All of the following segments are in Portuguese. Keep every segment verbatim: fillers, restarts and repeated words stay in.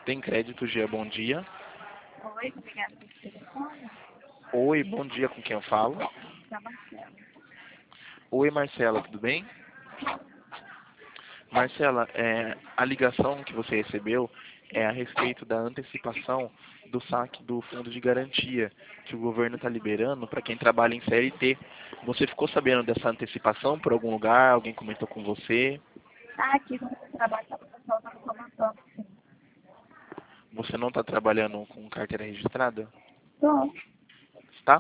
Tem crédito, Gia, bom dia. Oi, obrigada pelo telefone. Oi, bom dia, com quem eu falo? Da Marcela. Oi, Marcela, tudo bem? Marcela, é, a ligação que você recebeu é a respeito da antecipação do saque do fundo de garantia que o governo está liberando para quem trabalha em C L T. Você ficou sabendo dessa antecipação por algum lugar? Alguém comentou com você? Ah, aqui no trabalho tá, o pessoal tá comentando, sim. Você não está trabalhando com carteira registrada? Tô. Está?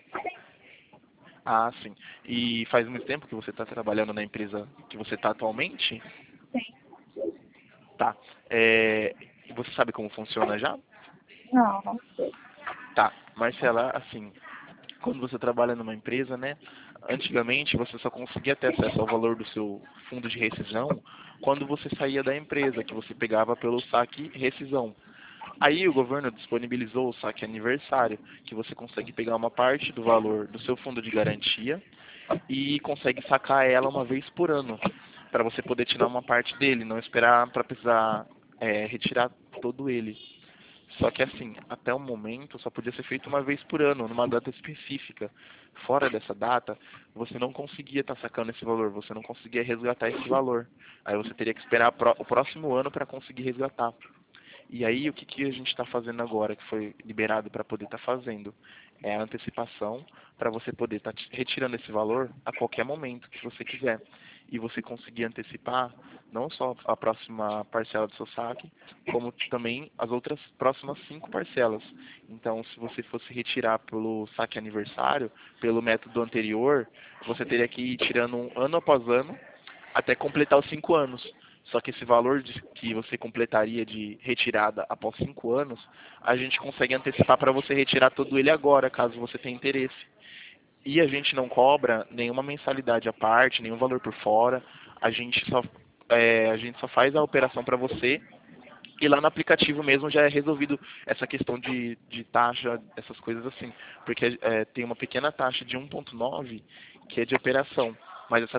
Ah, sim. E faz muito tempo que você está trabalhando na empresa que você está atualmente? Sim. Tá. É, você sabe como funciona já? Não, não sei. Tá. Marcela, assim, quando você trabalha numa empresa, né? Antigamente você só conseguia ter acesso ao valor do seu fundo de rescisão quando você saía da empresa, que você pegava pelo saque rescisão. Aí o governo disponibilizou o saque aniversário, que você consegue pegar uma parte do valor do seu fundo de garantia e consegue sacar ela uma vez por ano, para você poder tirar uma parte dele, não esperar para precisar é, retirar todo ele. Só que assim, até o momento só podia ser feito uma vez por ano, numa data específica. Fora dessa data, você não conseguia estar sacando esse valor, você não conseguia resgatar esse valor. Aí você teria que esperar o próximo ano para conseguir resgatar. E aí, o que, que a gente está fazendo agora, que foi liberado para poder estar fazendo? É a antecipação para você poder estar retirando esse valor a qualquer momento que você quiser. E você conseguir antecipar não só a próxima parcela do seu saque, como também as outras próximas cinco parcelas. Então, se você fosse retirar pelo saque aniversário, pelo método anterior, você teria que ir tirando um ano após ano até completar os cinco anos. Só que esse valor de, que você completaria de retirada após cinco anos, a gente consegue antecipar para você retirar todo ele agora, caso você tenha interesse. E a gente não cobra nenhuma mensalidade à parte, nenhum valor por fora. A gente só, é, a gente só faz a operação para você. E lá no aplicativo mesmo já é resolvido essa questão de, de taxa, essas coisas assim. Porque é, tem uma pequena taxa de um vírgula nove que é de operação. Mas essa